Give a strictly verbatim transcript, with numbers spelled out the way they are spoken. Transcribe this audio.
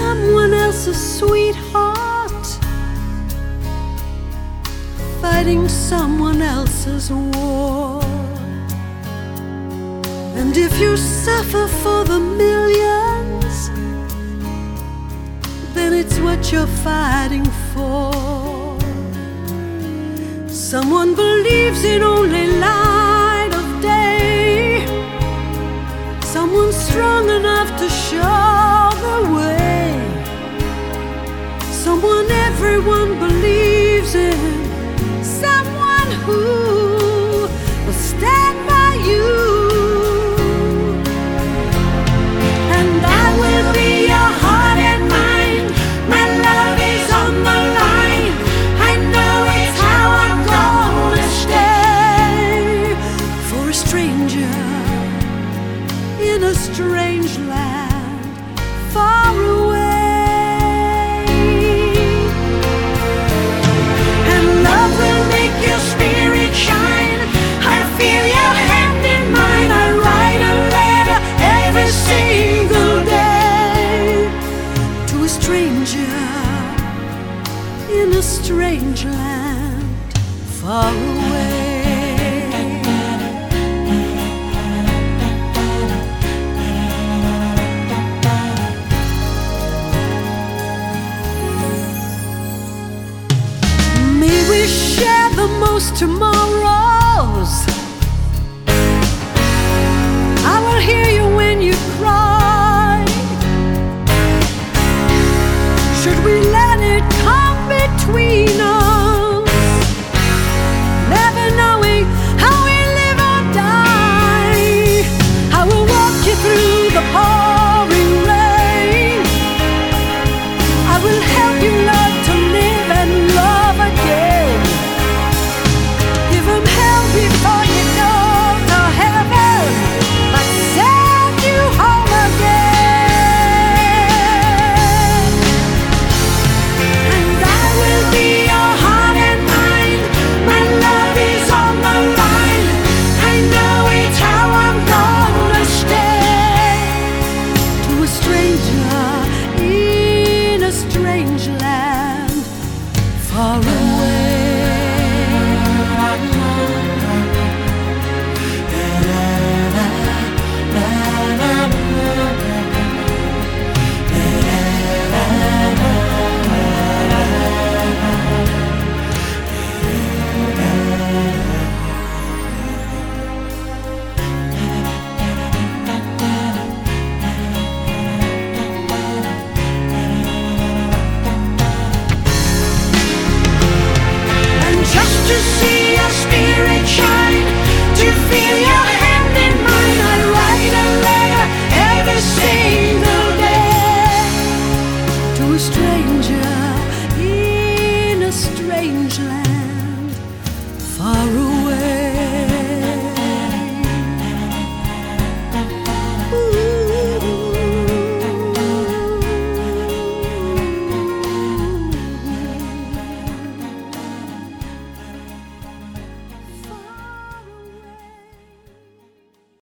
someone else's sweetheart, fighting someone else's war. And if you suffer for the millions, then it's what you're fighting for. Someone believes in only light of day, someone strong enough to show the way, someone everyone believes in, someone who will stand by you. And I will be your heart and mind, my love is on the line. I know it's how I'm gonna stay. For a stranger in a strange land far away. And love will make your spirit shine. I feel your hand in mine. I write a letter every single day to a stranger in a strange land far away. May we share the most tomorrow,